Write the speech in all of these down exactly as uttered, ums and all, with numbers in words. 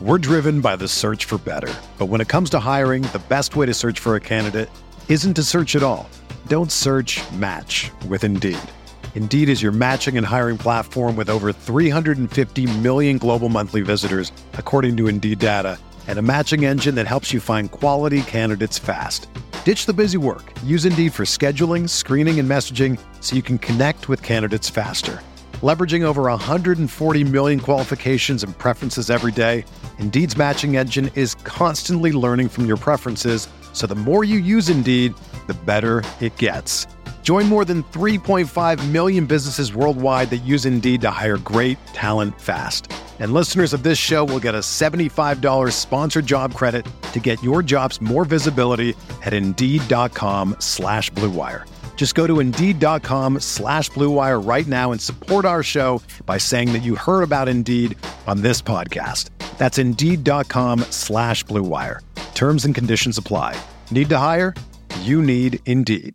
We're driven by the search for better. But when it comes to hiring, the best way to search for a candidate isn't to search at all. Don't search, match with Indeed. Indeed is your matching and hiring platform with over three hundred fifty million global monthly visitors, according to Indeed data, and a matching engine that helps you find quality candidates fast. Ditch the busy work. Use Indeed for scheduling, screening, and messaging so you can connect with candidates faster. Leveraging over one hundred forty million qualifications and preferences every day, Indeed's matching engine is constantly learning from your preferences, so the more you use Indeed, the better it gets. Join more than three point five million businesses worldwide that use Indeed to hire great talent fast. And listeners of this show will get a seventy-five dollars sponsored job credit to get your jobs more visibility at Indeed.com slash Blue Wire. Just go to Indeed.com slash Blue Wire right now and support our show by saying that you heard about Indeed on this podcast. That's Indeed.com slash Blue Wire. Terms and conditions apply. Need to hire? You need Indeed.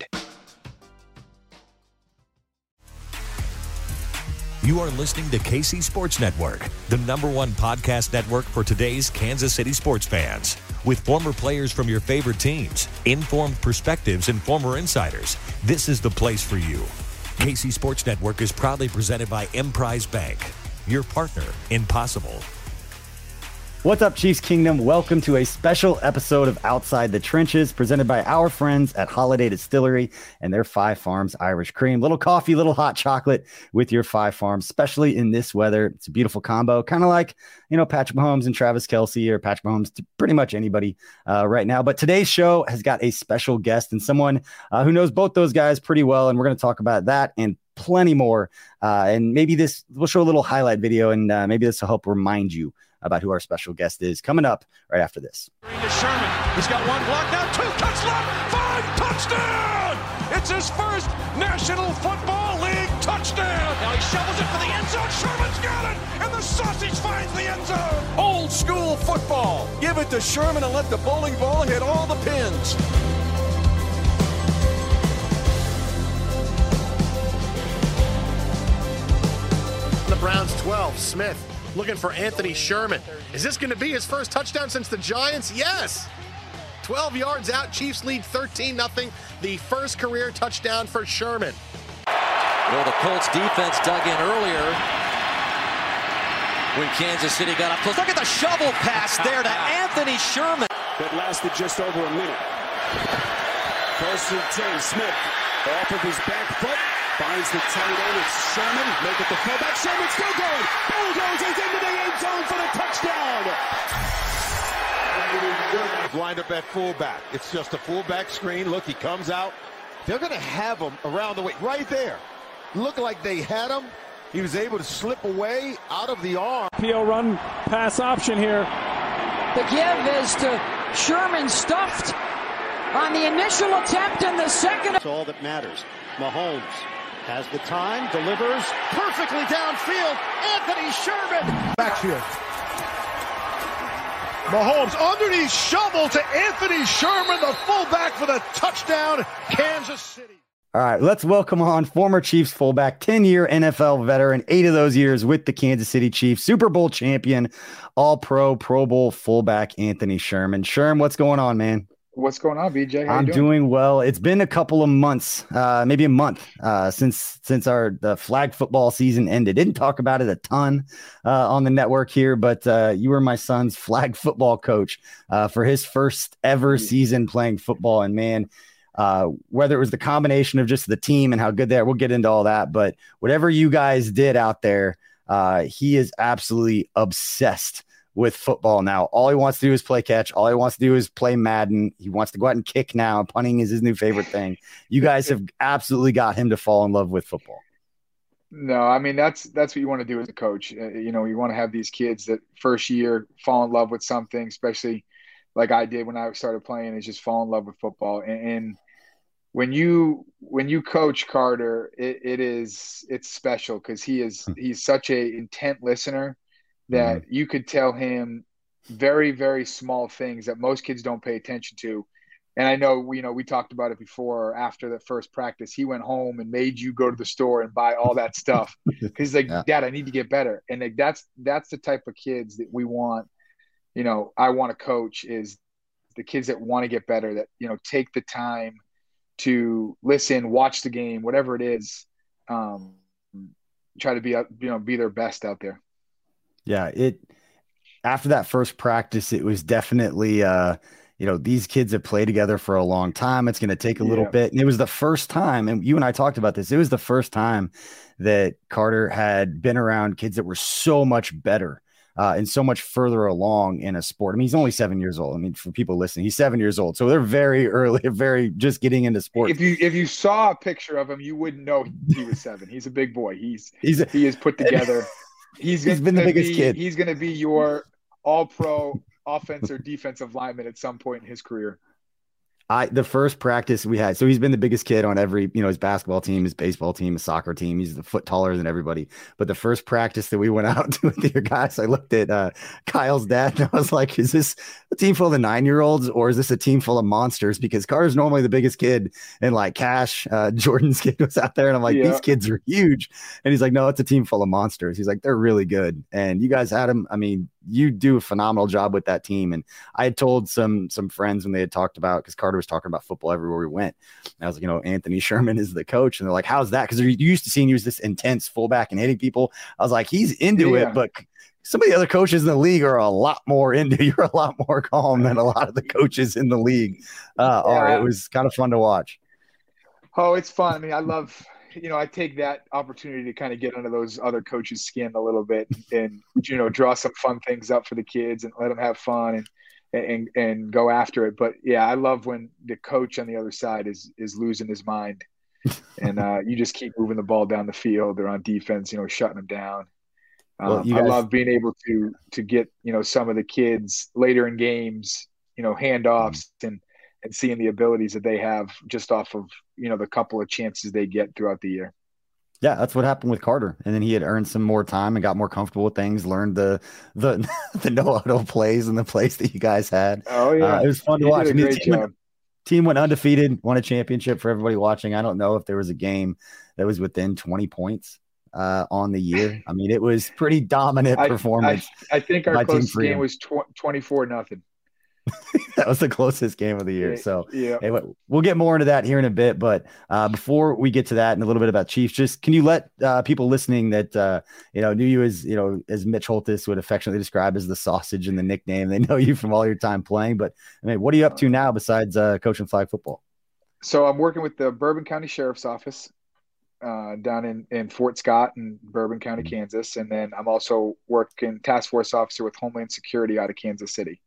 You are listening to K C Sports Network, the number one podcast network for today's Kansas City sports fans. With former players from your favorite teams, informed perspectives, and former insiders, this is the place for you. K C Sports Network is proudly presented by Emprise Bank, your partner in possible. What's up, Chiefs Kingdom? Welcome to a special episode of Outside the Trenches, presented by our friends at Holiday Distillery and their Five Farms Irish Cream. Little coffee, little hot chocolate with your Five Farms, especially in this weather. It's a beautiful combo, kind of like, you know, Patrick Mahomes and Travis Kelce, or Patrick Mahomes to pretty much anybody uh, right now. But today's show has got a special guest and someone uh, who knows both those guys pretty well, and we're going to talk about that and plenty more. Uh, and maybe this, we'll show a little highlight video, and uh, maybe this will help remind you about who our special guest is, coming up right after this. To Sherman. He's got one block now, two cuts left, five, touchdown! It's his first National Football League touchdown! Now he shovels it for the end zone, Sherman's got it, and the sausage finds the end zone! Old school football. Give it to Sherman and let the bowling ball hit all the pins. The Browns twelve, Smith looking for Anthony Sherman. Is this going to be his first touchdown since the Giants? Yes. twelve yards out, Chiefs lead thirteen nothing. The first career touchdown for Sherman. Well, the Colts defense dug in earlier when Kansas City got up close. Look at the shovel pass there to Anthony Sherman. That lasted just over a minute. First and ten, Smith off of his back foot. Finds the tight end. It's Sherman. Make it the fullback. Sherman still going. Bulldozers into the end zone for the touchdown. Lined up at fullback. It's just a fullback screen. Look, he comes out. They're going to have him around the way. Right there. Looked like they had him. He was able to slip away out of the arm. P O run pass option here. The give is to Sherman, stuffed on the initial attempt and the second. That's all that matters. Mahomes has the time, delivers perfectly downfield. Anthony Sherman. Backfield. Mahomes underneath shovel to Anthony Sherman, the fullback for the touchdown, Kansas City. All right, let's welcome on former Chiefs fullback, ten-year N F L veteran, eight of those years with the Kansas City Chiefs, Super Bowl champion, All-Pro, Pro Bowl fullback, Anthony Sherman. Sherm, what's going on, man? What's going on, B J? How I'm you doing? doing well. It's been a couple of months, uh, maybe a month uh, since since our the flag football season ended. Didn't talk about it a ton uh, on the network here, but uh, you were my son's flag football coach uh, for his first ever season playing football. And man, uh, whether it was the combination of just the team and how good they are, we'll get into all that. But whatever you guys did out there, uh, he is absolutely obsessed with football now. All he wants to do is play catch. All he wants to do is play Madden. He wants to go out and kick now. Punting is his new favorite thing. You guys have absolutely got him to fall in love with football. No, I mean, that's that's what you want to do as a coach. Uh, you know, you want to have these kids that first year fall in love with something, especially like I did when I started playing, is just fall in love with football. And, and when you when you coach Carter, it, it is it's special because he is he's such a intent listener that mm-hmm. you could tell him very, very small things that most kids don't pay attention to. And I know, you know, we talked about it before or after the first practice. He went home and made you go to the store and buy all that stuff. He's like, yeah. Dad, I need to get better. And like, that's that's the type of kids that we want you know, I want to coach is the kids that want to get better, that, you know, take the time to listen, watch the game, whatever it is, um, try to be, you know, be their best out there. Yeah. It, after that first practice, it was definitely, uh, you know, these kids have played together for a long time. It's going to take a little yeah. bit. And it was the first time, and you and I talked about this, it was the first time that Carter had been around kids that were so much better uh, and so much further along in a sport. I mean, he's only seven years old. I mean, for people listening, he's seven years old. So they're very early, very just getting into sports. If you if you saw a picture of him, you wouldn't know he was seven. He's a big boy. He's, he's a, he is put together. He's, he's been the biggest be, kid. He's going to be your all-pro offense or defensive lineman at some point in his career. I the first practice we had, so he's been the biggest kid on every, you know, his basketball team, his baseball team, his soccer team. He's a foot taller than everybody. But the first practice that we went out to with your guys, I looked at uh, Kyle's dad and I was like, is this a team full of nine-year-olds or is this a team full of monsters? Because Carter's normally the biggest kid, and like Cash, uh, Jordan's kid was out there, and I'm like, yeah. These kids are huge. And he's like, no, it's a team full of monsters. He's like, they're really good. And you guys had him. I mean, you do a phenomenal job with that team. And I had told some some friends when they had talked about, because Carter was talking about football everywhere we went. And I was like, you know, Anthony Sherman is the coach. And they're like, how's that? Because they're used to seeing you as this intense fullback and hitting people. I was like, he's into yeah. it, but some of the other coaches in the league are a lot more into, you're a lot more calm than a lot of the coaches in the league uh, yeah. are. It was kind of fun to watch. Oh, it's fun. I mean, I love, you know, I take that opportunity to kind of get under those other coaches' skin a little bit and, you know, draw some fun things up for the kids and let them have fun and, and, and go after it. But yeah, I love when the coach on the other side is, is losing his mind and uh, you just keep moving the ball down the field. They're on defense, you know, shutting them down. Um, well, guys- I love being able to, to get, you know, some of the kids later in games, you know, handoffs mm-hmm. and, and seeing the abilities that they have just off of, you know, the couple of chances they get throughout the year. Yeah, that's what happened with Carter. And then he had earned some more time and got more comfortable with things, learned the the the no-huddle plays and the plays that you guys had. Oh, yeah. Uh, it was fun to he watch. Did a great team, job. Went, team went undefeated, won a championship for everybody watching. I don't know if there was a game that was within twenty points uh, on the year. I mean, it was pretty dominant I, performance. I, I think our closest game was tw- twenty-four nothing. That was the closest game of the year. So yeah, anyway, we'll get more into that here in a bit. But uh, before we get to that and a little bit about Chiefs, just can you let uh, people listening that uh, you know knew you as you know as Mitch Holthus would affectionately describe as the sausage and the nickname. They know you from all your time playing. But I mean, what are you up to now besides uh, coaching flag football? So I'm working with the Bourbon County Sheriff's Office uh, down in, in Fort Scott in Bourbon County, mm-hmm. Kansas, and then I'm also working task force officer with Homeland Security out of Kansas City.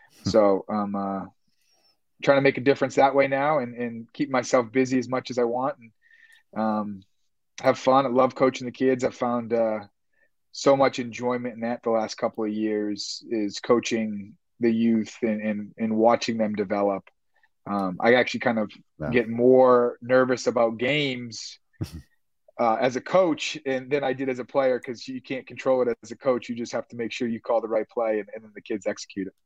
So I'm uh, trying to make a difference that way now and, and keep myself busy as much as I want and um, have fun. I love coaching the kids. I've found uh, so much enjoyment in that the last couple of years is coaching the youth and, and, and watching them develop. Um, I actually kind of wow. get more nervous about games uh, as a coach and than I did as a player because you can't control it as a coach. You just have to make sure you call the right play and, and then the kids execute it.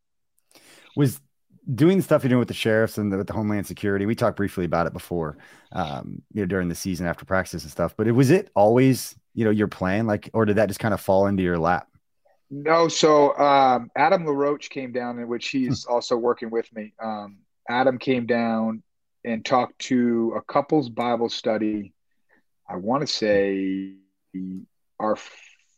Was doing the stuff you're doing with the sheriffs and the, with the Homeland Security. We talked briefly about it before, um, you know, during the season after practice and stuff. But it, was it always, you know, your plan, like, or did that just kind of fall into your lap? No. So um, Adam LaRoche came down, in which he's hmm. also working with me. Um, Adam came down and talked to a couple's Bible study. I want to say our f-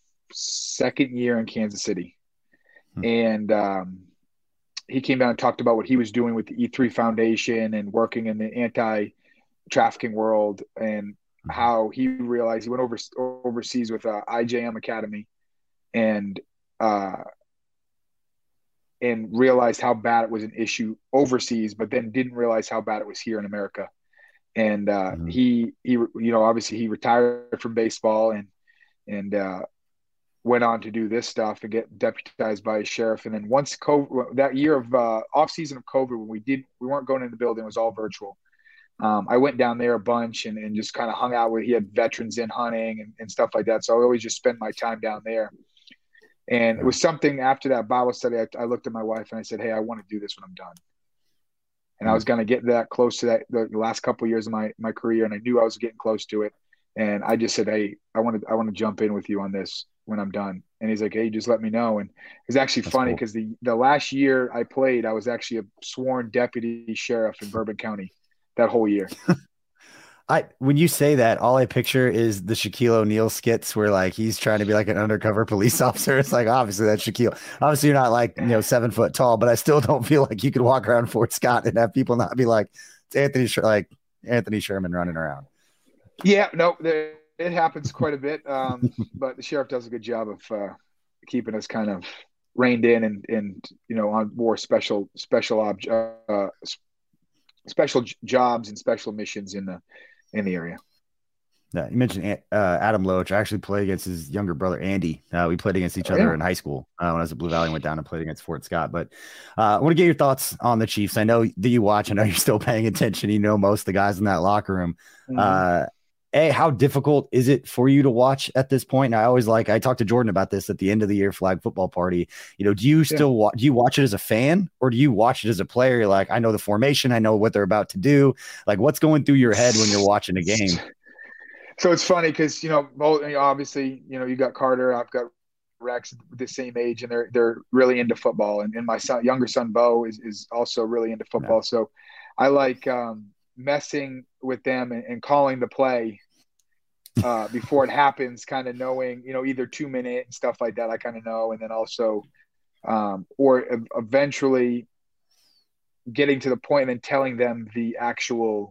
second year in Kansas City, hmm. and um, he came down and talked about what he was doing with the E three Foundation and working in the anti-trafficking world and how he realized he went over overseas with uh, I J M Academy and uh, and realized how bad it was an issue overseas, but then didn't realize how bad it was here in America. And uh, mm-hmm. he, he, you know, obviously he retired from baseball and and uh, went on to do this stuff and get deputized by a sheriff. And then once COVID, that year of uh, off season of COVID, when we did, we weren't going in the building, it was all virtual. Um, I went down there a bunch and, and just kind of hung out with, he had veterans in hunting and, and stuff like that. So I always just spend my time down there. And it was something after that Bible study, I, I looked at my wife and I said, hey, I want to do this when I'm done. And I was going to get that close to that the last couple of years of my, my career. And I knew I was getting close to it. And I just said, hey, I want to, I want to jump in with you on this. when I'm done. And he's like, hey, just let me know. And it's actually That's funny cool. because the, the last year I played, I was actually a sworn deputy sheriff in Bourbon County that whole year. I when you say that, all I picture is the Shaquille O'Neal skits where like he's trying to be like an undercover police officer. It's like obviously that's Shaquille. Obviously you're not like you know seven foot tall, but I still don't feel like you could walk around Fort Scott and have people not be like it's Anthony like Anthony Sherman running around. Yeah, no, there, it happens quite a bit, um, but the sheriff does a good job of uh, keeping us kind of reined in and and you know on more special special ob- uh, special j- jobs and special missions in the. in the area. Yeah, you mentioned uh, Adam Loach. I actually played against his younger brother, Andy. Uh, we played against each oh, other yeah. in high school uh, when I was at Blue Valley and went down and played against Fort Scott. But uh, I want to get your thoughts on the Chiefs. I know that you watch. I know you're still paying attention. You know most of the guys in that locker room. Mm-hmm. Uh, A, how difficult is it for you to watch at this point? And I always like, I talked to Jordan about this at the end of the year flag football party. You know, do you still yeah. wa- do you watch it as a fan or do you watch it as a player? You're like, I know the formation. I know what they're about to do. Like what's going through your head when you're watching a game? So it's funny because, you know, both, obviously, you know, you got Carter, I've got Rex the same age and they're, they're really into football. And, and my son, younger son, Bo is, is also really into football. Yeah. So I like um, messing with them and, and calling the play uh, before it happens, kind of knowing, you know, either two minute and stuff like that. I kind of know. And then also, um, or eventually getting to the point and then telling them the actual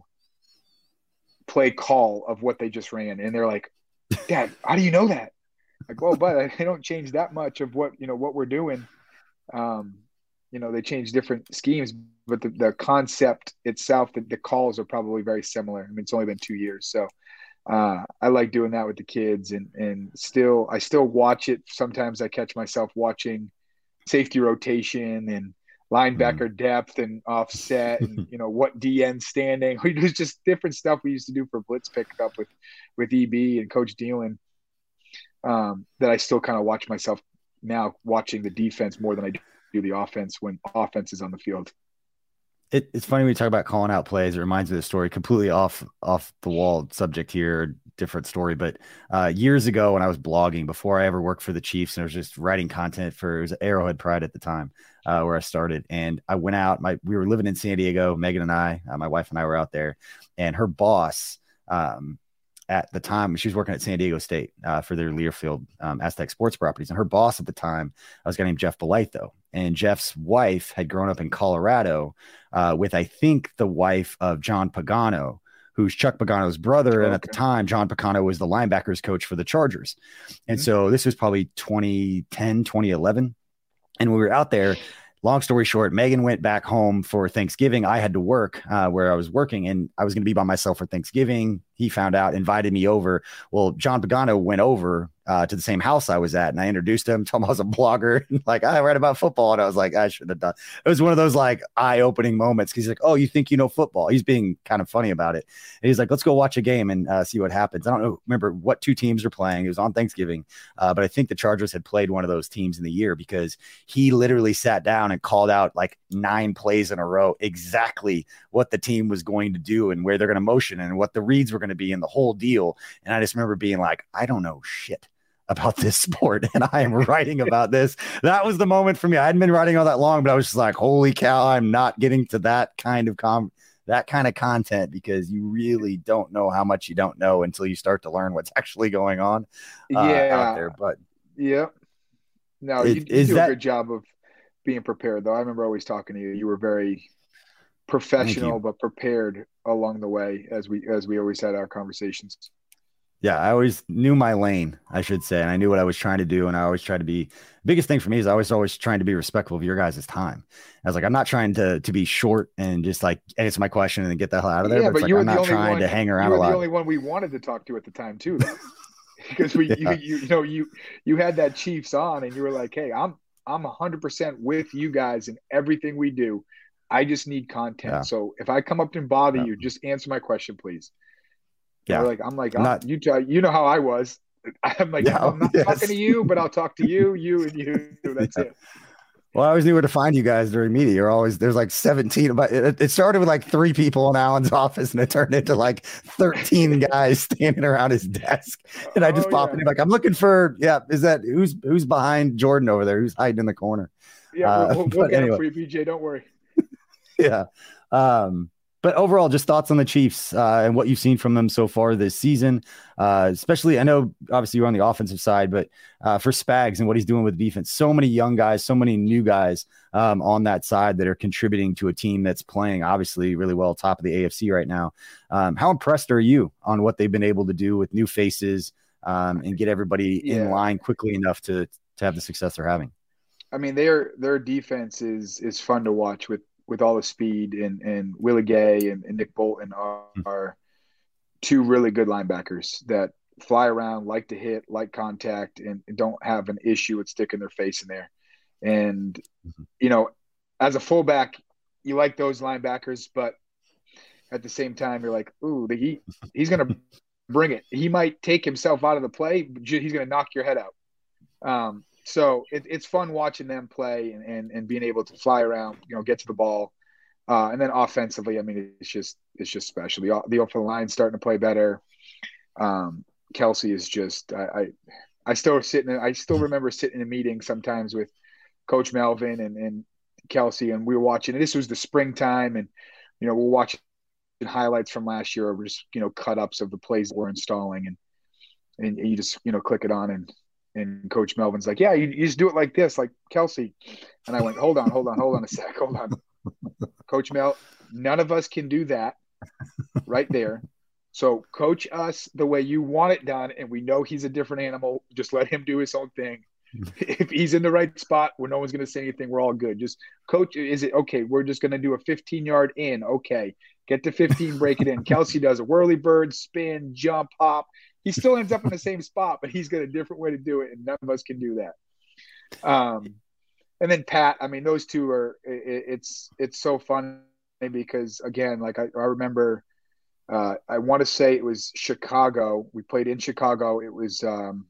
play call of what they just ran. And they're like, Dad, how do you know that? Like, well, but they don't change that much of what, you know, what we're doing. Um, you know, they change different schemes, but the, the concept itself, the, the calls are probably very similar. I mean, it's only been two years. So uh, I like doing that with the kids and, and still, I still watch it. Sometimes I catch myself watching safety rotation and linebacker mm-hmm. depth and offset and, you know, what D N standing. We do just different stuff we used to do for blitz pickup with, with E B and Coach Dealin. Um, that I still kind of watch myself now watching the defense more than I do the offense when offense is on the field. It, it's funny when you talk about calling out plays. It reminds me of the story, completely off off the wall subject here, different story. But uh, years ago when I was blogging, before I ever worked for the Chiefs, and I was just writing content for it was Arrowhead Pride at the time uh, where I started. And I went out. My we were living in San Diego. Megan and I, uh, my wife and I were out there, and her boss. Um, At the time, she was working at San Diego State uh, for their Learfield um, Aztec Sports Properties. And her boss at the time was a guy named Jeff Belaytho. And Jeff's wife had grown up in Colorado uh, with, I think, the wife of John Pagano, who's Chuck Pagano's brother. Okay. And at the time, John Pagano was the linebackers coach for the Chargers. And mm-hmm. so this was probably twenty ten, twenty eleven. And we were out there. Long story short, Megan went back home for Thanksgiving. I had to work uh, where I was working, and I was going to be by myself for Thanksgiving. He found out, invited me over. Well, John Pagano went over uh, to the same house I was at, and I introduced him, told him I was a blogger, like, I write about football. And I was like, I should have done. It was one of those like eye-opening moments. He's like, oh, you think you know football? He's being kind of funny about it. And he's like, let's go watch a game and uh, see what happens. I don't know, remember what two teams are playing. It was on Thanksgiving, uh, but I think the Chargers had played one of those teams in the year because he literally sat down and called out like nine plays in a row, exactly what the team was going to do and where they're going to motion and what the reads were going to be and the whole deal. And I just remember being like, I don't know shit about this sport and I am writing about this. That was the moment for me. I hadn't been writing all that long, but I was just like, holy cow, I'm not getting to that kind of com that kind of content because you really don't know how much you don't know until you start to learn what's actually going on uh, yeah. out there. But yeah, no, it, you, you do that, a good job of being prepared though. I remember always talking to you. You were very professional, but prepared along the way as we, as we always had our conversations. Yeah, I always knew my lane, I should say, and I knew what I was trying to do, and I always tried to be – biggest thing for me is I was always trying to be respectful of your guys' time. I was like, I'm not trying to to be short and just, like, answer my question and then get the hell out of there, yeah, but, but it's like, I'm not trying one, to hang around a lot. You were the only one we wanted to talk to at the time, too, though. Because we, yeah. you, you, you know, you you had that Chiefs on, and you were like, hey, I'm I'm one hundred percent with you guys in everything we do. I just need content. Yeah. So if I come up and bother yeah. you, just answer my question, please. Yeah, like I'm like I'm not, you. You know how I was. I'm like yeah, I'm not yes. talking to you, but I'll talk to you, you, and you. That's yeah. it. Well, I always knew where to find you guys during media. You're always there's like seventeen, but it, it started with like three people in Alan's office, and it turned into like thirteen guys standing around his desk. And I just oh, pop yeah. in like, I'm looking for yeah. Is that who's who's behind Jordan over there? Who's hiding in the corner? Yeah, uh, we'll, we'll get anyway. it for you, B J. Don't worry. yeah. Um, But overall, just thoughts on the Chiefs uh, and what you've seen from them so far this season, uh, especially I know obviously you're on the offensive side, but uh, for Spags and what he's doing with defense, so many young guys, so many new guys um, on that side that are contributing to a team that's playing obviously really well top of the A F C right now. Um, how impressed are you on what they've been able to do with new faces um, and get everybody yeah. in line quickly enough to to have the success they're having? I mean, their their defense is is fun to watch with. with all the speed, and, and Willie Gay and, and Nick Bolton are, are two really good linebackers that fly around, like to hit, like contact, and don't have an issue with sticking their face in there. And, mm-hmm. you know, as a fullback, you like those linebackers, but at the same time, you're like, ooh, the, he, he's going to bring it. He might take himself out of the play, but he's going to knock your head out. Um, So it, it's fun watching them play and, and, and being able to fly around, you know, get to the ball. Uh, and then offensively, I mean, it's just it's just special. The, the offensive line starting to play better. Um, Kelsey is just I, I I still sitting I still remember sitting in a meeting sometimes with Coach Melvin and, and Kelsey, and we were watching. And this was the springtime, and you know we're watching highlights from last year, or just you know cut ups of the plays that we're installing, and and you just you know click it on and. And Coach Melvin's like, yeah, you, you just do it like this, like Kelsey. And I went, hold on, hold on, hold on a sec. Hold on. Coach Mel, none of us can do that right there. So coach us the way you want it done. And we know he's a different animal. Just let him do his own thing. If he's in the right spot where no one's going to say anything, we're all good. Just coach, is it okay? We're just going to do a fifteen yard in. Okay. Get to fifteen, break it in. Kelsey does a whirly bird, spin, jump, hop. He still ends up in the same spot, but he's got a different way to do it, and none of us can do that. Um, and then Pat, I mean, those two are it, – it's it's so funny because, again, like I, I remember uh, I want to say it was Chicago. We played in Chicago. It was um,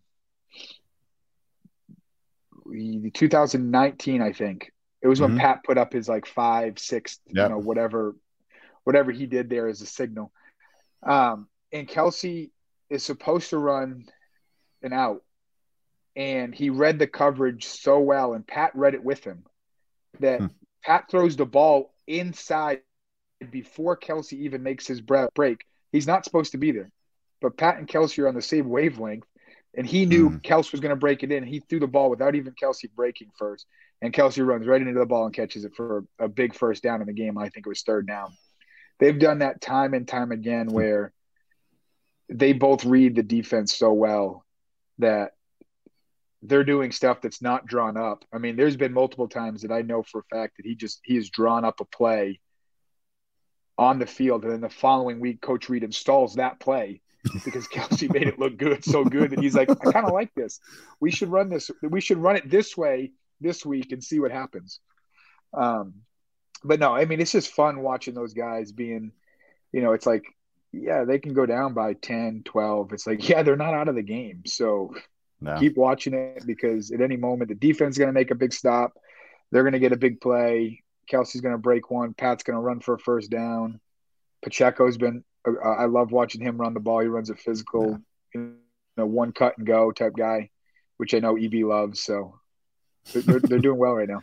we, two thousand nineteen, I think. It was mm-hmm. when Pat put up his, like, five, six, yep. you know, whatever, whatever he did there as a signal. Um, and Kelsey – is supposed to run an out, and he read the coverage so well, and Pat read it with him, that hmm. Pat throws the ball inside before Kelsey even makes his break. He's not supposed to be there, but Pat and Kelsey are on the same wavelength, and he knew hmm. Kelsey was going to break it in. He threw the ball without even Kelsey breaking first, and Kelsey runs right into the ball and catches it for a big first down in the game. I think it was third down. They've done that time and time again where they both read the defense so well that they're doing stuff that's not drawn up. I mean, there's been multiple times that I know for a fact that he just he has drawn up a play on the field, and then the following week, Coach Reed installs that play because Kelsey made it look good, so good that he's like, I kind of like this. We should run this. We should run it this way this week and see what happens. Um, but no, I mean, it's just fun watching those guys being, you know, it's like. Yeah, they can go down by ten, twelve. It's like, yeah, they're not out of the game. So no. Keep watching it because at any moment, the defense is going to make a big stop. They're going to get a big play. Kelsey's going to break one. Pat's going to run for a first down. Pacheco's been uh, – I love watching him run the ball. He runs a physical, yeah. you know, one cut and go type guy, which I know E B loves. So they're, they're doing well right now.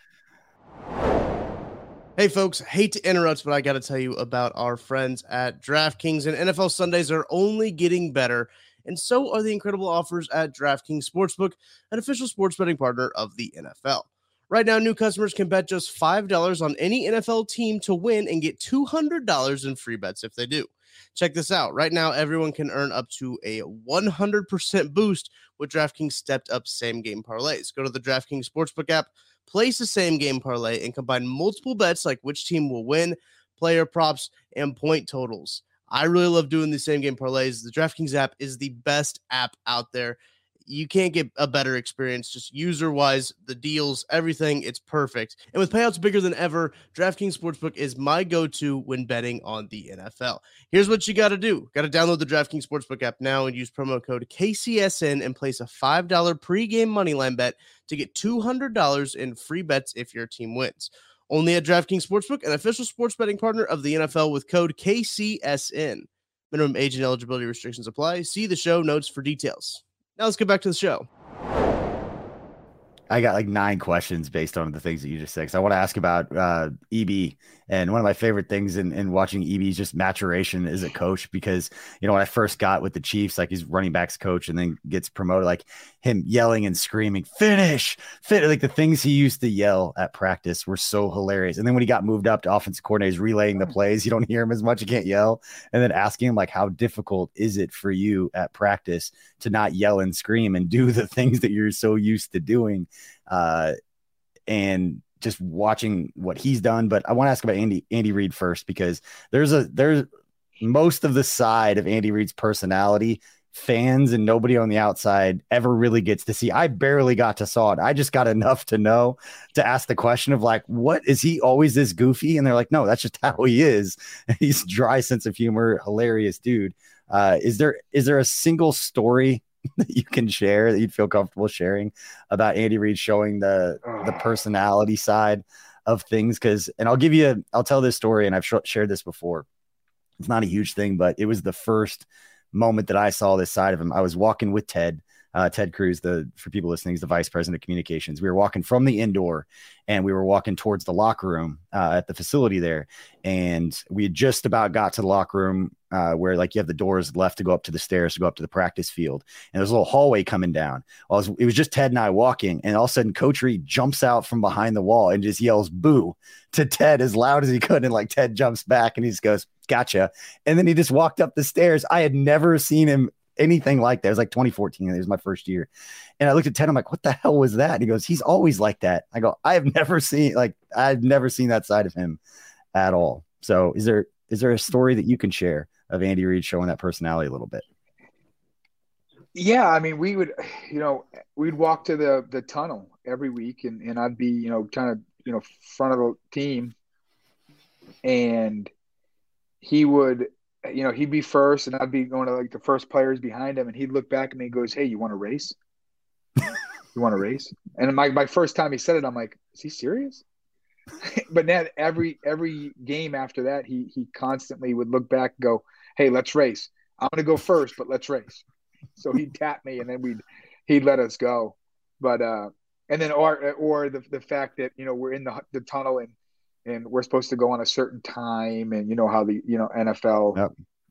Hey, folks, hate to interrupt, but I got to tell you about our friends at DraftKings. And N F L Sundays are only getting better, and so are the incredible offers at DraftKings Sportsbook, an official sports betting partner of the N F L. Right now, new customers can bet just five dollars on any N F L team to win and get two hundred dollars in free bets if they do. Check this out. Right now, everyone can earn up to a one hundred percent boost with DraftKings stepped-up same-game parlays. Go to the DraftKings Sportsbook app, place a same-game parlay, and combine multiple bets like which team will win, player props, and point totals. I really love doing these same-game parlays. The DraftKings app is the best app out there. You can't get a better experience, just user-wise, the deals, everything. It's perfect. And with payouts bigger than ever, DraftKings Sportsbook is my go-to when betting on the N F L. Here's what you got to do. Got to download the DraftKings Sportsbook app now and use promo code K C S N and place a five dollars pregame moneyline bet to get two hundred dollars in free bets if your team wins. Only at DraftKings Sportsbook, an official sports betting partner of the N F L with code K C S N. Minimum age and eligibility restrictions apply. See the show notes for details. Now let's get back to the show. I got like nine questions based on the things that you just said. Because I want to ask about uh, E B. And one of my favorite things in, in watching E B is just maturation as a coach. Because, you know, when I first got with the Chiefs, like he's running backs coach and then gets promoted, like him yelling and screaming, finish, fit. Like the things he used to yell at practice were so hilarious. And then when he got moved up to offensive coordinator, he's relaying the plays. You don't hear him as much. You can't yell. And then asking him, like, how difficult is it for you at practice to not yell and scream and do the things that you're so used to doing? Uh, and just watching what he's done. But I want to ask about Andy, Andy Reid first, because there's a, there's most of the side of Andy Reid's personality fans and nobody on the outside ever really gets to see. I barely got to saw it. I just got enough to know to ask the question of like, what is he always this goofy? And they're like, no, that's just how he is. He's dry sense of humor, hilarious dude. Uh, is there, is there a single story that you can share that you'd feel comfortable sharing about Andy Reid showing the the personality side of things? Because, and I'll give you, a, I'll tell this story, and I've sh- shared this before. It's not a huge thing, but it was the first moment that I saw this side of him. I was walking with Ted, uh, Ted Cruz, the, for people listening, he's the vice president of communications. We were walking from the indoor and we were walking towards the locker room uh, at the facility there. And we had just about got to the locker room uh, where like you have the doors left to go up to the stairs to go up to the practice field. And there's a little hallway coming down. Well, it, was, it was just Ted and I walking. And all of a sudden Coach Reid jumps out from behind the wall and just yells boo to Ted as loud as he could. And like Ted jumps back and he just goes, gotcha. And then he just walked up the stairs. I had never seen him anything like that. It was like twenty fourteen. It was my first year. And I looked at Ted. I'm like, what the hell was that? And he goes, he's always like that. I go, I have never seen, like, I've never seen that side of him at all. So is there, is there a story that you can share of Andy Reid showing that personality a little bit? Yeah. I mean, we would, you know, we'd walk to the, the tunnel every week and, and I'd be, you know, kind of, you know, front of the team, and he would, you know, he'd be first and I'd be going to like the first players behind him, and he'd look back at me and goes, hey, you want to race? You want to race? And my, my first time he said it, I'm like, is he serious? But then every, every game after that, he, he constantly would look back and go, hey, let's race. I'm going to go first, but let's race. So he'd tap me and then we'd, he'd let us go. But, uh, and then, or, or the, the fact that, you know, we're in the, the tunnel and, and we're supposed to go on a certain time, and you know how the, you know, N F L yep.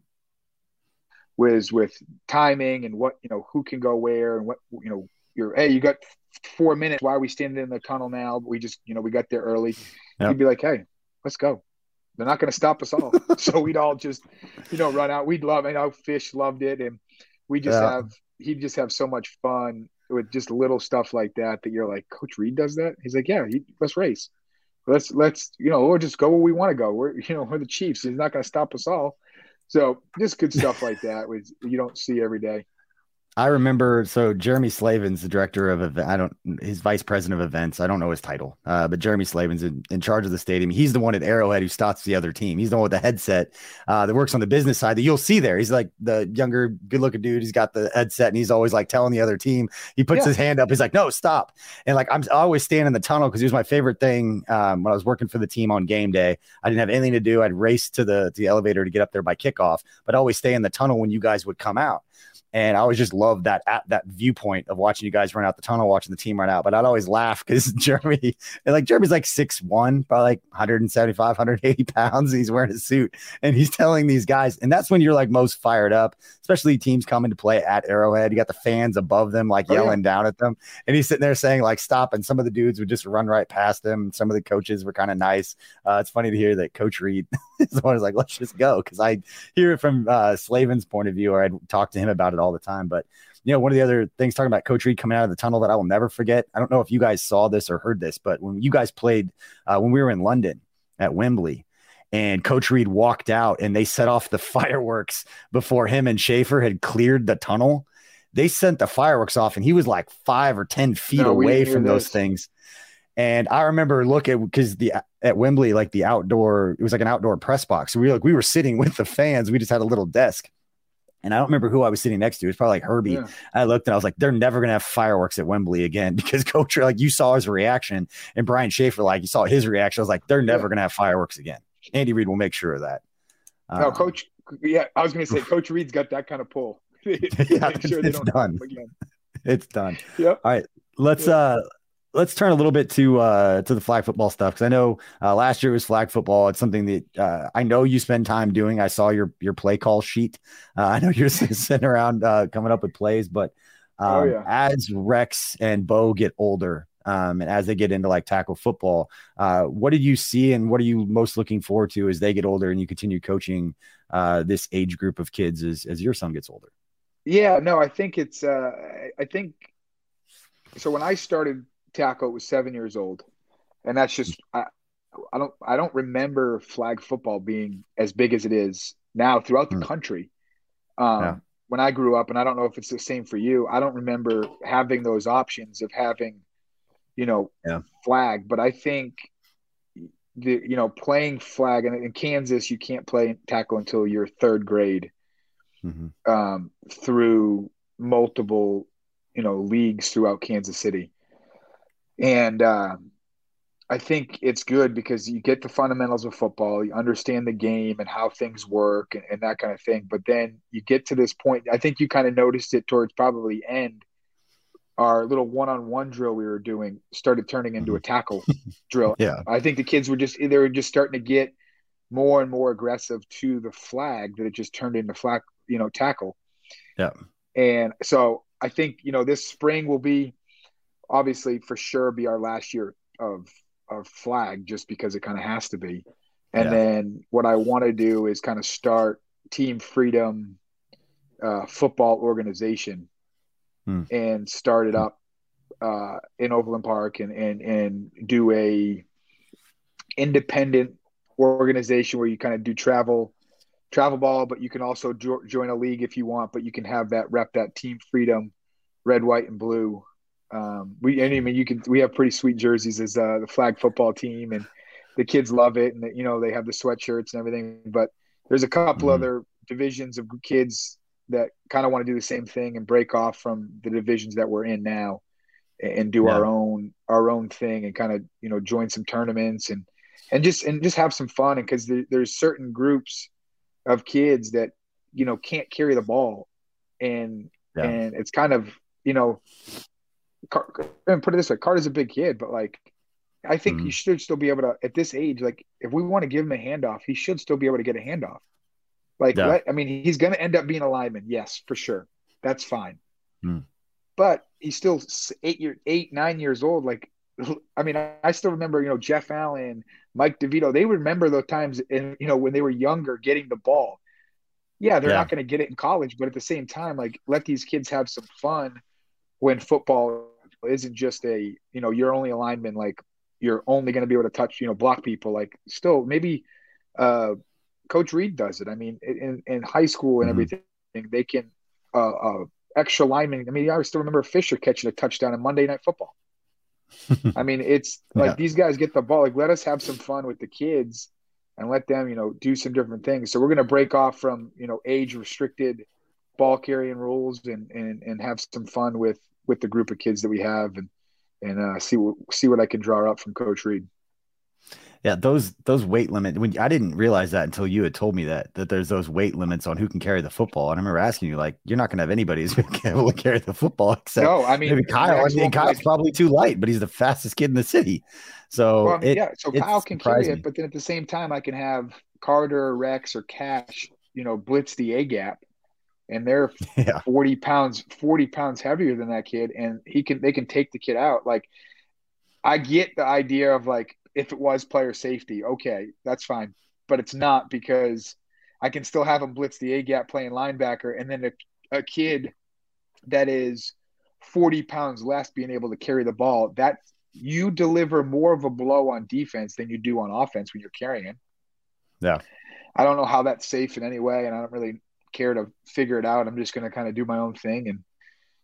was with timing and what, you know, who can go where and what, you know, you're, hey, you got four minutes. Why are we standing in the tunnel now? We just, you know, we got there early. Yep. He'd be like, hey, let's go. They're not going to stop us all. So we'd all just, you know, run out. We'd love, I know Fish loved it. And we just yeah. have, he'd just have so much fun with just little stuff like that, that you're like, Coach Reid does that? He's like, yeah, he, let's race. Let's let's you know, we'll just go where we want to go. We're you know we're the Chiefs. He's not going to stop us all. So just good stuff like that, which you don't see every day. I remember, so Jeremy Slavin's the director of, I don't, his vice president of events. I don't know his title, uh, but Jeremy Slavin's in, in charge of the stadium. He's the one at Arrowhead who stops the other team. He's the one with the headset uh, that works on the business side that you'll see there. He's like the younger, good looking dude. He's got the headset and he's always like telling the other team. He puts yeah. his hand up. He's like, no, stop. And like, I'm I always stand in the tunnel because it was my favorite thing um, when I was working for the team on game day. I didn't have anything to do. I'd race to the, to the elevator to get up there by kickoff, but I always stay in the tunnel when you guys would come out. And I always just loved that at that viewpoint of watching you guys run out the tunnel, watching the team run out. But I'd always laugh because Jeremy, and like Jeremy's like six one, probably like one seventy-five, one eighty pounds. And he's wearing a suit and he's telling these guys. And that's when you're like most fired up, especially teams coming to play at Arrowhead. You got the fans above them, like oh, yelling yeah. down at them. And he's sitting there saying like, stop. And some of the dudes would just run right past him. Some of the coaches were kind of nice. Uh, it's funny to hear that Coach Reid is the one who's like, let's just go. Cause I hear it from uh, Slavin's point of view, or I'd talk to him about it all the time. But, you know, one of the other things talking about Coach Reid coming out of the tunnel that I will never forget. I don't know if you guys saw this or heard this, but when you guys played, uh, when we were in London at Wembley and Coach Reid walked out and they set off the fireworks before him and Schaefer had cleared the tunnel, they sent the fireworks off, and he was like five or ten feet no, away from those this. things. And I remember looking because the at Wembley, like the outdoor, it was like an outdoor press box. So we were like we were sitting with the fans. We just had a little desk. And I don't remember who I was sitting next to. It was probably like Herbie. Yeah. I looked and I was like, they're never going to have fireworks at Wembley again because Coach, like you saw his reaction, and Brian Schaefer, like you saw his reaction. I was like, they're never yeah. going to have fireworks again. Andy Reid will make sure of that. No, um, Coach. Yeah, I was going to say Coach Reid's got that kind of pull. yeah, sure it's done. It's done. Yep. All right, let's yeah. uh, let's turn a little bit to uh to the flag football stuff, because I know uh, last year was flag football. It's something that uh, I know you spend time doing. I saw your your play call sheet. Uh, I know you're sitting around uh, coming up with plays, but um, oh, yeah. as Rex and Bo get older, um, and as they get into like tackle football, uh, what did you see, and what are you most looking forward to as they get older and you continue coaching uh, this age group of kids as as your son gets older? Yeah, no, I think it's uh, I think so. When I started tackle, it was seven years old, and that's just I, I don't I don't remember flag football being as big as it is now throughout the mm. country. Um, yeah. When I grew up, and I don't know if it's the same for you, I don't remember having those options of having, you know, yeah. flag. But I think the you know playing flag, and in Kansas you can't play tackle until you're third grade, mm-hmm. um, through multiple you know leagues throughout Kansas City. And uh, I think it's good because you get the fundamentals of football, you understand the game and how things work and, and that kind of thing. But then you get to this point, I think you kind of noticed it towards probably end. Our little one-on-one drill we were doing started turning into a tackle drill. Yeah, I think the kids were just they were just starting to get more and more aggressive to the flag, that it just turned into flag, you know, tackle. Yeah, and so I think you know this spring will be. Obviously, for sure, be our last year of of flag, just because it kind of has to be. And yeah. then what I want to do is kind of start Team Freedom uh, football organization hmm. and start it up uh, in Overland Park and and and do a independent organization where you kind of do travel travel ball, but you can also jo- join a league if you want. But you can have that rep that Team Freedom, red, white, and blue. Um, we, and I mean, you can, we have pretty sweet jerseys as uh, the flag football team, and the kids love it. And, you know, they have the sweatshirts and everything, but there's a couple mm-hmm. other divisions of kids that kind of want to do the same thing and break off from the divisions that we're in now and, and do yeah. our own, our own thing and kind of, you know, join some tournaments and, and just, and just have some fun. And cause there, there's certain groups of kids that, you know, can't carry the ball, and, yeah. and it's kind of, you know, and put it this way, Carter's a big kid, but like, I think mm-hmm. he should still be able to, at this age, like if we want to give him a handoff, he should still be able to get a handoff. Like, yeah. let, I mean, he's going to end up being a lineman. Yes, for sure. That's fine. Mm. But he's still eight year, eight, nine years old. Like, I mean, I, I still remember, you know, Jeff Allen, Mike DeVito, they remember those times in, you know, when they were younger getting the ball. Yeah. They're yeah. not going to get it in college, but at the same time, like let these kids have some fun when football isn't just a, you know, you're only a lineman, like you're only going to be able to touch, you know, block people. Like still maybe uh, Coach Reid does it. I mean, in, in high school and mm-hmm. everything, they can uh, uh, extra linemen. I mean, I still remember Fisher catching a touchdown in Monday Night Football. I mean, it's like yeah. these guys get the ball. Like let us have some fun with the kids and let them, you know, do some different things. So we're going to break off from, you know, age restricted ball carrying rules and, and, and have some fun with, with the group of kids that we have, and and uh, see what see what I can draw up from Coach Reid. Yeah, those those weight limit. When I didn't realize that until you had told me that that there's those weight limits on who can carry the football. And I remember asking you, like, you're not going to have anybody who's going to be able to carry the football except no. I mean, maybe Kyle. I mean, Kyle's like, probably too light, but he's the fastest kid in the city. So well, I mean, it, yeah, so Kyle can carry it, but then at the same time, I can have Carter, Rex, or Cash, you know, blitz the A gap. And they're yeah. forty pounds, forty pounds heavier than that kid. And he can, they can take the kid out. Like, I get the idea of like, if it was player safety, okay, that's fine. But it's not, because I can still have him blitz the A gap playing linebacker. And then a, a kid that is forty pounds less being able to carry the ball, that you deliver more of a blow on defense than you do on offense when you're carrying. Yeah. I don't know how that's safe in any way. And I don't really care to figure it out. I'm just going to kind of do my own thing and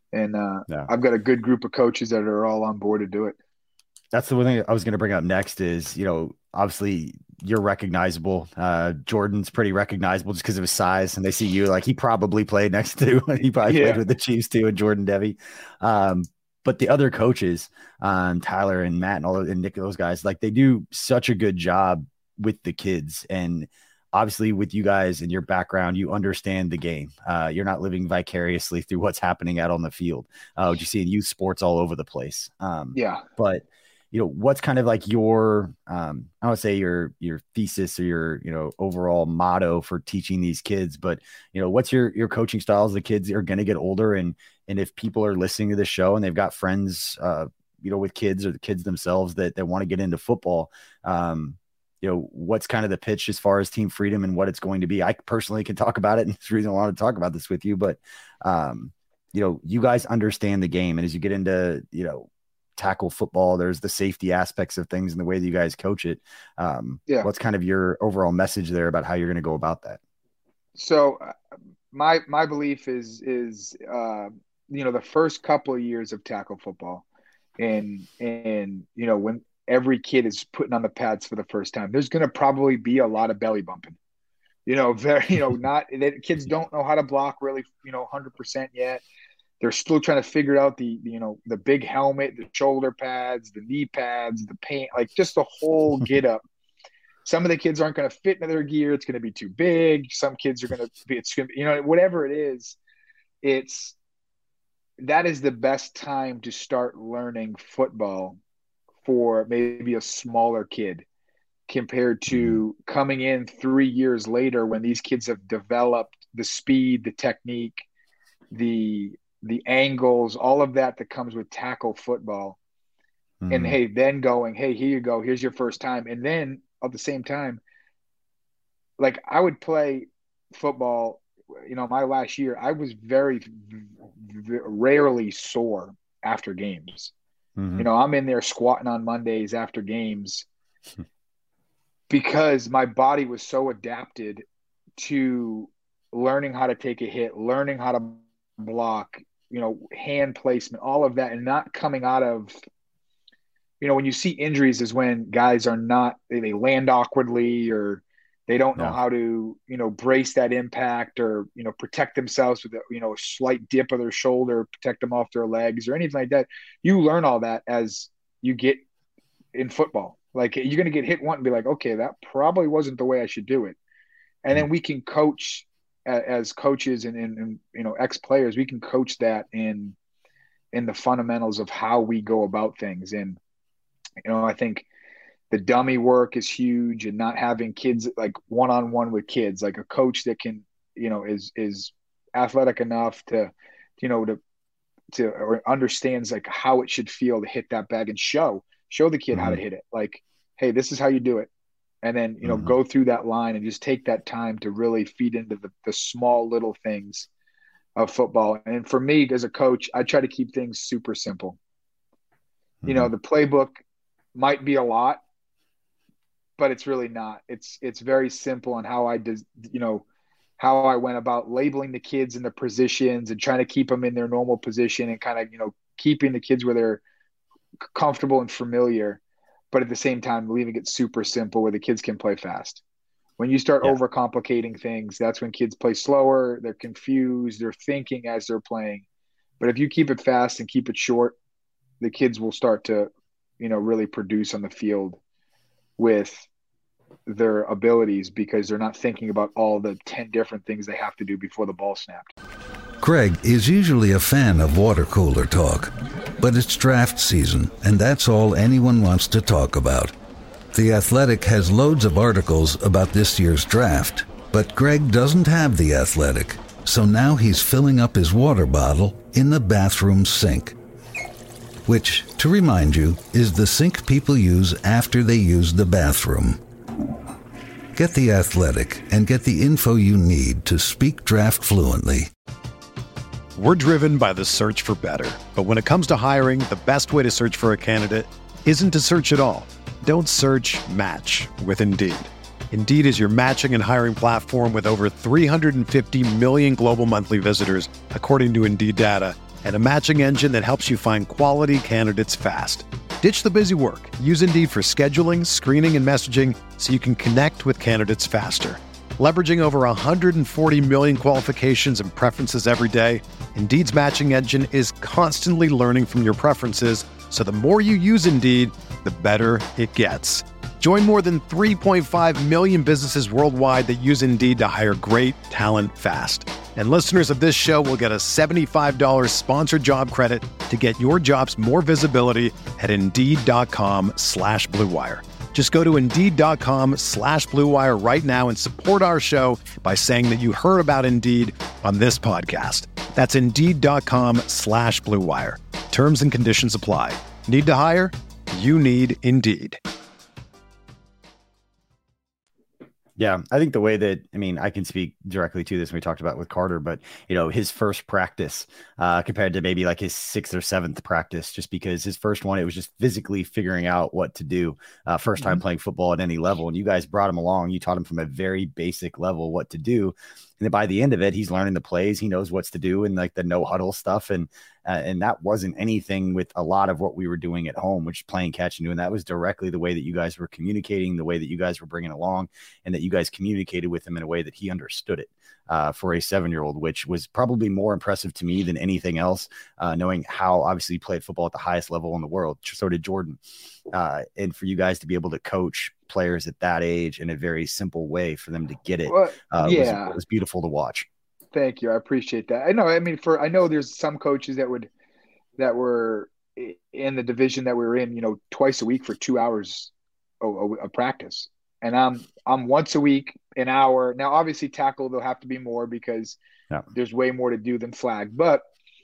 And uh, yeah. I've got a good group of coaches that are all on board to do it. That's the one thing I was going to bring up next is, you know, obviously you're recognizable. Uh, Jordan's pretty recognizable just because of his size, and they see you like he probably played next to, he probably yeah. played with the Chiefs too, and Jordan Devy. Um, but the other coaches, um, Tyler and Matt and all and Nick, those guys, like they do such a good job with the kids. And obviously with you guys and your background, you understand the game. Uh, you're not living vicariously through what's happening out on the field. Uh, you see in youth sports all over the place. Um, yeah. But you know, what's kind of like your, um, I would say your, your thesis or your, you know, overall motto for teaching these kids, but you know, what's your, your coaching styles? The kids are going to get older. And, and if people are listening to this show and they've got friends, uh, you know, with kids or the kids themselves that, that want to get into football, um, you know, what's kind of the pitch as far as Team Freedom and what it's going to be? I personally can talk about it. And it's the reason I want to talk about this with you, but, um, you know, you guys understand the game. And as you get into, you know, tackle football, there's the safety aspects of things and the way that you guys coach it. Um, yeah. What's kind of your overall message there about how you're going to go about that? So uh, my, my belief is, is, uh, you know, the first couple of years of tackle football and, and, you know, when every kid is putting on the pads for the first time, there's going to probably be a lot of belly bumping, you know, very, you know, not that kids don't know how to block really, you know, one hundred percent yet. They're still trying to figure out the, the, you know, the big helmet, the shoulder pads, the knee pads, the paint, like just the whole get up. Some of the kids aren't going to fit into their gear. It's going to be too big. Some kids are going to be, it's going to be, you know, whatever it is, it's, that is the best time to start learning football for maybe a smaller kid compared to coming in three years later when these kids have developed the speed, the technique, the, the angles, all of that that comes with tackle football. Mm-hmm. And hey, then going, hey, here you go. Here's your first time. And then at the same time, like I would play football, you know, my last year, I was very, very rarely sore after games. Mm-hmm. You know, I'm in there squatting on Mondays after games because my body was so adapted to learning how to take a hit, learning how to block, you know, hand placement, all of that, and not coming out of, you know, when you see injuries is when guys are not, they, they land awkwardly or they don't know yeah. how to, you know, brace that impact or, you know, protect themselves with, a, you know, a slight dip of their shoulder, protect them off their legs or anything like that. You learn all that as you get in football. Like you're going to get hit once and be like, okay, that probably wasn't the way I should do it. And mm-hmm. then we can coach as coaches and, and, and, you know, ex-players, we can coach that in, in the fundamentals of how we go about things. And, you know, I think the dummy work is huge and not having kids like one-on-one with kids, like a coach that can, you know, is, is athletic enough to, you know, to, to, or understands like how it should feel to hit that bag and show, show the kid mm-hmm. how to hit it. Like, hey, this is how you do it. And then, you know, mm-hmm. go through that line and just take that time to really feed into the, the small little things of football. And for me, as a coach, I try to keep things super simple. Mm-hmm. You know, the playbook might be a lot, but it's really not. It's it's very simple on how I did, you know, how I went about labeling the kids in the positions and trying to keep them in their normal position and kind of, you know, keeping the kids where they're comfortable and familiar. But at the same time, leaving it super simple where the kids can play fast. When you start yeah. overcomplicating things, that's when kids play slower, they're confused, they're thinking as they're playing. But if you keep it fast and keep it short, the kids will start to, you know, really produce on the field with their abilities because they're not thinking about all the ten different things they have to do before the ball snapped. Greg is usually a fan of water cooler talk, but it's draft season, and that's all anyone wants to talk about. The Athletic has loads of articles about this year's draft, but Greg doesn't have The Athletic, so now he's filling up his water bottle in the bathroom sink, which, to remind you, is the sink people use after they use the bathroom. Get The Athletic and get the info you need to speak draft fluently. We're driven by the search for better. But when it comes to hiring, the best way to search for a candidate isn't to search at all. Don't search, match with Indeed. Indeed is your matching and hiring platform with over three hundred fifty million global monthly visitors, according to Indeed data, and a matching engine that helps you find quality candidates fast. Ditch the busy work. Use Indeed for scheduling, screening, and messaging so you can connect with candidates faster. Leveraging over one hundred forty million qualifications and preferences every day, Indeed's matching engine is constantly learning from your preferences, so the more you use Indeed, the better it gets. Join more than three point five million businesses worldwide that use Indeed to hire great talent fast. And listeners of this show will get a seventy-five dollars sponsored job credit to get your jobs more visibility at Indeed.com slash Blue Wire. Just go to Indeed.com slash Blue Wire right now and support our show by saying that you heard about Indeed on this podcast. That's Indeed.com slash Blue Wire. Terms and conditions apply. Need to hire? You need Indeed. Yeah, I think the way that, I mean, I can speak directly to this when we talked about with Carter, but, you know, his first practice uh, compared to maybe like his sixth or seventh practice, just because his first one, it was just physically figuring out what to do. Uh, first time mm-hmm. playing football at any level. And you guys brought him along. You taught him from a very basic level what to do. And then by the end of it, he's learning the plays. He knows what's to do and like the no huddle stuff. And uh, and that wasn't anything with a lot of what we were doing at home, which is playing catch and doing. That was directly the way that you guys were communicating, the way that you guys were bringing along, and that you guys communicated with him in a way that he understood it uh, for a seven-year-old, which was probably more impressive to me than anything else, uh, knowing how obviously he played football at the highest level in the world. So did Jordan. Uh, and for you guys to be able to coach players at that age in a very simple way for them to get it. Well, uh, yeah. was, it was beautiful to watch. Thank you. I appreciate that. I know. I mean, for, I know there's some coaches that would, that were in the division that we were in, you know, twice a week for two hours of, of practice. And I'm, I'm once a week, an hour. Now, obviously tackle, there'll have to be more because yeah. there's way more to do than flag, but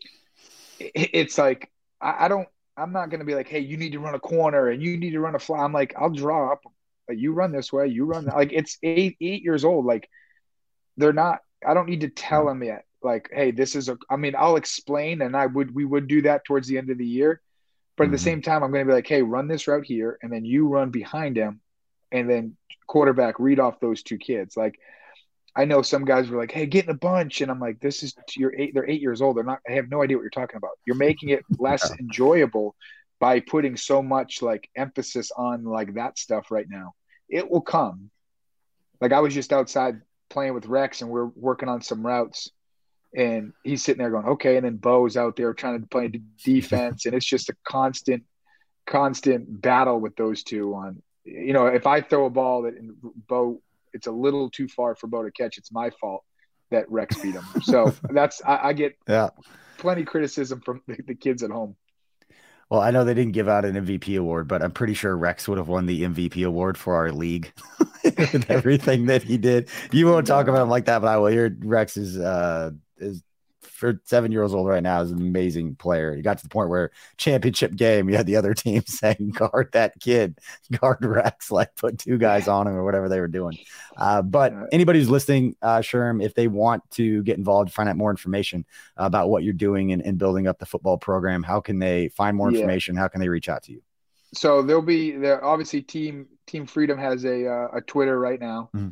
it, it's like, I, I don't, I'm not going to be like, hey, you need to run a corner and you need to run a fly. I'm like, I'll draw up. Like, you run this way, you run that. Like, it's eight, eight years old. Like, they're not, I don't need to tell them yet. Like, hey, this is a, I mean, I'll explain and I would, we would do that towards the end of the year. But at the same time, I'm going to be like, hey, run this route here. And then you run behind him and then quarterback read off those two kids. Like, I know some guys were like, hey, get in a bunch. And I'm like, this is, you're eight, they're eight years old. They're not, I have no idea what you're talking about. You're making it less yeah. enjoyable by putting so much like emphasis on like that stuff right now. It will come. Like, I was just outside playing with Rex and we're working on some routes and he's sitting there going, okay. And then Bo's out there trying to play defense. And it's just a constant, constant battle with those two on, you know, if I throw a ball that in Bo, it's a little too far for Bo to catch. It's my fault that Rex beat him. So that's, I, I get yeah. plenty criticism from the, the kids at home. Well, I know they didn't give out an M V P award, but I'm pretty sure Rex would have won the M V P award for our league with everything that he did. You won't talk about him like that, but I will. Here, Rex is, uh, is for seven years old right now, is an amazing player. He got to the point where championship game, you had the other team saying, guard that kid, guard Rex, like put two guys on him or whatever they were doing. Uh, but anybody who's listening, uh, Sherm, if they want to get involved, find out more information about what you're doing and, and building up the football program, how can they find more information? Yeah. How can they reach out to you? So there'll be there. Obviously, Team Team Freedom has a uh, a Twitter right now. Mm-hmm.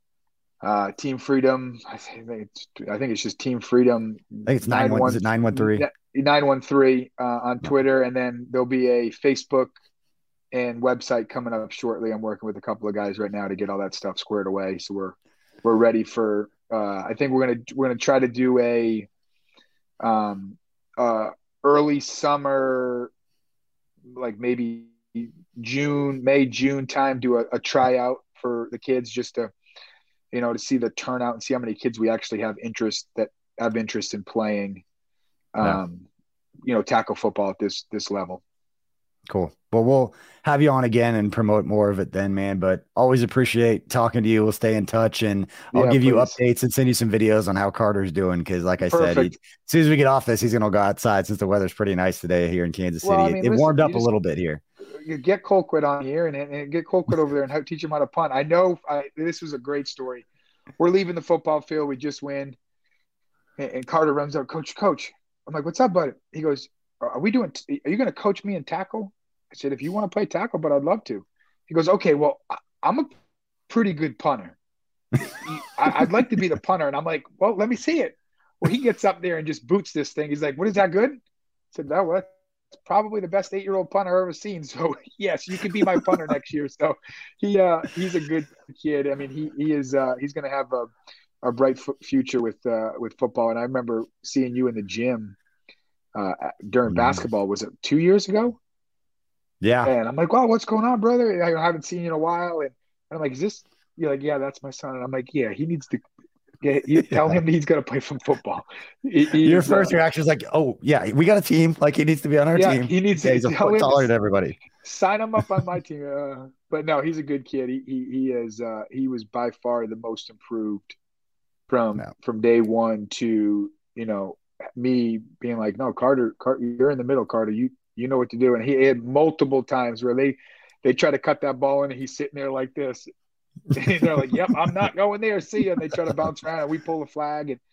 Uh, Team Freedom, I think it's, I think it's just Team Freedom. I think it's nine one. Is it nine one three? Nine one three uh, on Twitter, and then there'll be a Facebook and website coming up shortly. I'm working with a couple of guys right now to get all that stuff squared away, so we're we're ready for. Uh, I think we're gonna we're gonna try to do a um uh early summer, like maybe June, May, June time, do a, a tryout for the kids just to. You know, to see the turnout and see how many kids we actually have interest that have interest in playing, um, yeah. you know, tackle football at this, this level. Cool. Well, we'll have you on again and promote more of it then, man, but always appreciate talking to you. We'll stay in touch and I'll yeah, give please. you updates and send you some videos on how Carter's doing. Cause like I Perfect. said, he, as soon as we get off this, he's going to go outside since the weather's pretty nice today here in Kansas City. Well, I mean, it, listen, it warmed up just, a little bit here. You get Colquitt on here and, and get Colquitt over there and how, teach him how to punt. I know I, this was a great story. We're leaving the football field. We just win. And, and Carter runs up, coach, coach. I'm like, what's up, bud? He goes, are we doing, t- are you going to coach me in tackle? I said, if you want to play tackle, but I'd love to. He goes, okay, well, I, I'm a pretty good punter. I, I'd like to be the punter. And I'm like, well, let me see it. Well, he gets up there and just boots this thing. He's like, "What is that good?" I said, "No, well, that's probably the best eight-year-old punter I've ever seen. So yes, you could be my punter next year." So he uh, he's a good kid. I mean, he he is uh, he's going to have a a bright f- future with uh, with football. And I remember seeing you in the gym uh, during mm-hmm. basketball. Was it two years ago? Yeah. And I'm like, "Wow, what's going on, brother? I haven't seen you in a while." And I'm like, "Is this?" You're like, "Yeah, that's my son." And I'm like, "Yeah, he needs to get. You tell him he's going to play some football." He, Your first uh, reaction is like, "Oh yeah, we got a team. Like he needs to be on our yeah, team. He needs yeah, to. He's a foot taller than everybody. Sign him up on my team." Uh, but no, he's a good kid. He he he is. Uh, he was by far the most improved from no. from day one to you know me being like, "No, Carter, Carter, you're in the middle, Carter. You you know what to do." And he had multiple times where they they try to cut that ball in, and he's sitting there like this. And they're like, "Yep, I'm not going there. See you." And they try to bounce around, and we pull the flag, and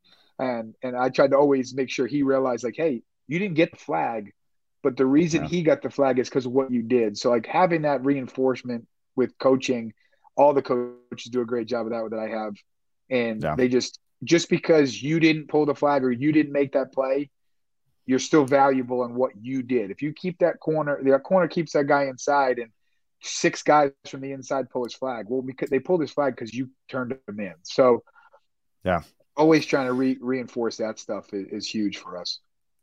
and and I tried to always make sure he realized, like, "Hey, you didn't get the flag, but the reason yeah. he got the flag is because of what you did." So like having that reinforcement with coaching, all the coaches do a great job of that that I have, and yeah. they just just because you didn't pull the flag or you didn't make that play, you're still valuable in what you did. If you keep that corner, that corner keeps that guy inside, and six guys from the inside pull his flag. Well, because they pulled his flag because you turned him in. So, yeah, always trying to re- reinforce that stuff is, is huge for us.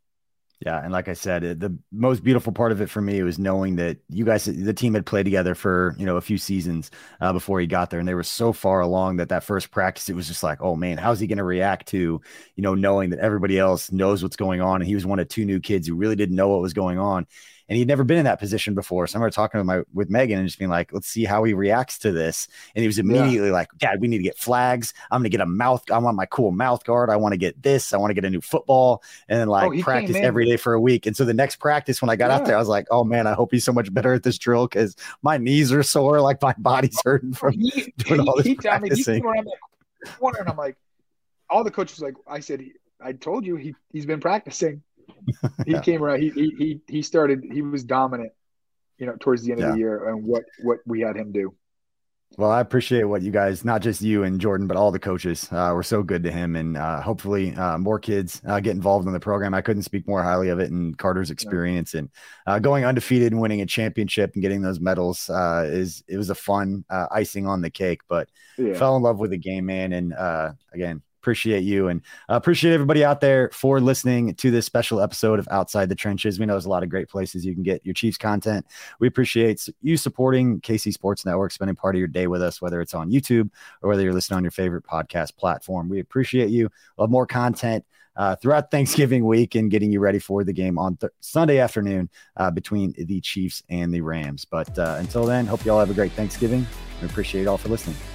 Yeah, and like I said, it, the most beautiful part of it for me was knowing that you guys, the team had played together for you know a few seasons uh, before he got there, and they were so far along that that first practice, it was just like, oh man, how's he going to react to you know knowing that everybody else knows what's going on, and he was one of two new kids who really didn't know what was going on. And he'd never been in that position before. So I remember talking with my with Megan and just being like, let's see how he reacts to this. And he was immediately yeah. like, Dad, we need to get flags. I'm going to get a mouth. I want my cool mouth guard. I want to get this. I want to get a new football. And then like oh, practice every day for a week. And so the next practice, when I got yeah. out there, I was like, oh man, I hope he's so much better at this drill because my knees are sore. Like my body's hurting from he, doing he, all this he practicing. Me, he corner, and I'm like, all the coaches like, I said, I told you he, he's been practicing. He yeah. came around. He, he he started. He was dominant, you know, towards the end yeah. of the year, and what what we had him do. Well, I appreciate what you guys, not just you and Jordan, but all the coaches uh, were so good to him, and uh, hopefully uh, more kids uh, get involved in the program. I couldn't speak more highly of it and Carter's experience, yeah. and uh, going undefeated and winning a championship and getting those medals uh, is it was a fun uh, icing on the cake. But yeah. fell in love with the game, man, and uh, again. Appreciate you and uh, appreciate everybody out there for listening to this special episode of Outside the Trenches. We know there's a lot of great places you can get your Chiefs content. We appreciate you supporting K C Sports Network, spending part of your day with us, whether it's on YouTube or whether you're listening on your favorite podcast platform. We appreciate you. Love more content uh, throughout Thanksgiving week and getting you ready for the game on th- Sunday afternoon uh, between the Chiefs and the Rams. But uh, until then, hope you all have a great Thanksgiving. We appreciate you all for listening.